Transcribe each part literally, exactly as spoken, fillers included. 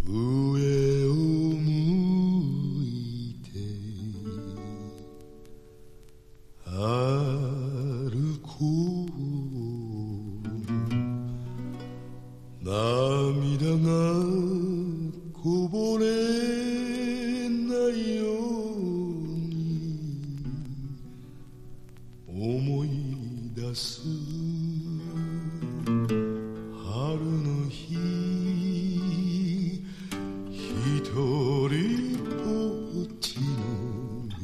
上を向いて歩こう涙がこぼれないように思い出す春の日一人ぼっちの夜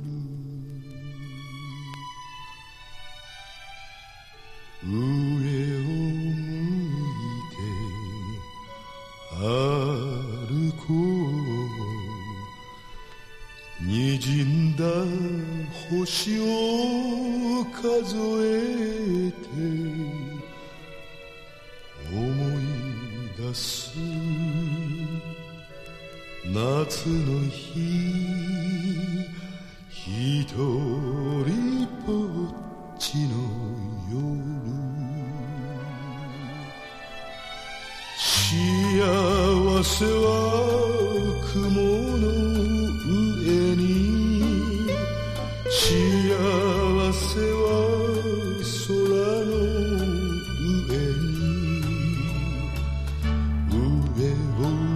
上を向いて歩こう滲んだ星を数えて思い出す夏の日一人ぼっちの夜幸せは雲の上に幸